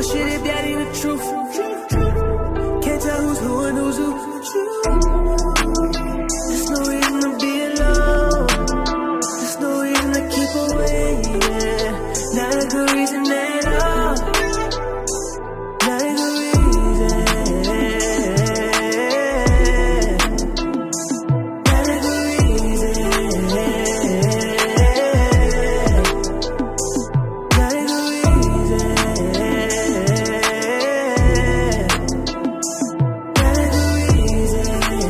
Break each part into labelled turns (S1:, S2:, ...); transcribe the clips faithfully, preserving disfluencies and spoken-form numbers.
S1: my shit if that ain't the truth. Can't tell who's who and who's who. There's no reason to be alone. There's no reason to keep away, yeah. Not a good reason at all. Not a good reason. Not a good reason. Not a good reason. Not a good reason.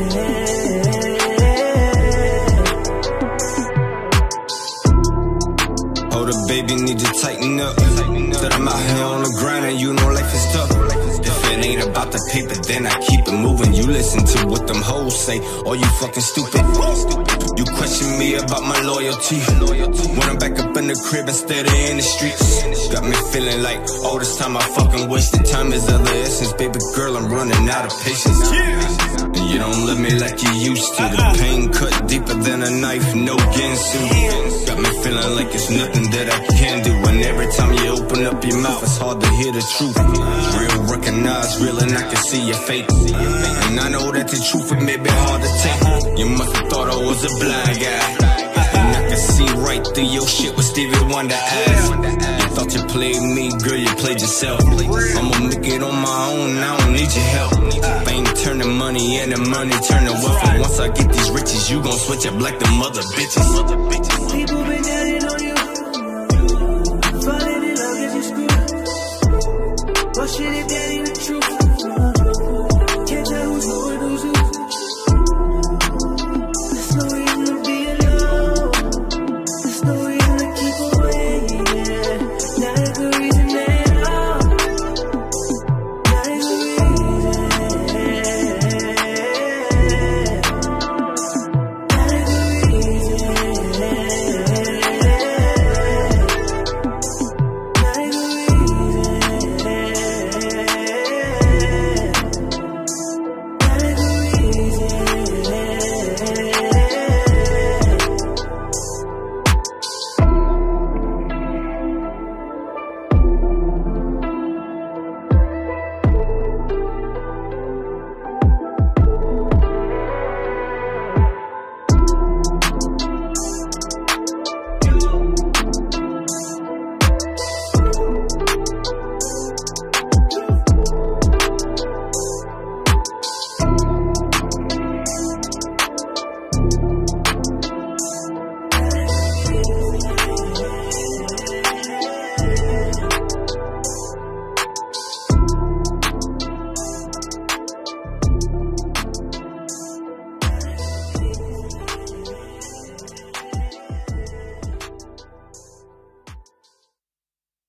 S2: Oh, the baby need to tighten up. That I'm out here on the grind and you know life is tough. If it ain't about the paper, then I keep it moving. You listen to what them hoes say, or you fucking stupid. You question me about my loyalty when I'm back up in the crib instead of in the streets. Got me feeling like all this time I fucking wasted. Time is of the essence, baby girl, I'm running out of patience. And you don't love me like you used to. The pain cut deeper than a knife, no ginsu. Got me feeling like it's nothing that I can do. And every time you open up your mouth, it's hard to hear the truth. Real recognize real and I can see your fake. And I know that the truth it may be hard to take. You must have thought I was a blind guy, and I can see right through your shit with Stevie Wonder eyes. You thought you played me, girl, you played yourself. I'ma make it on my own, I don't need your help. Fame turning money into money turning wealth. And once I get these riches, you gon' switch up like the mother bitches.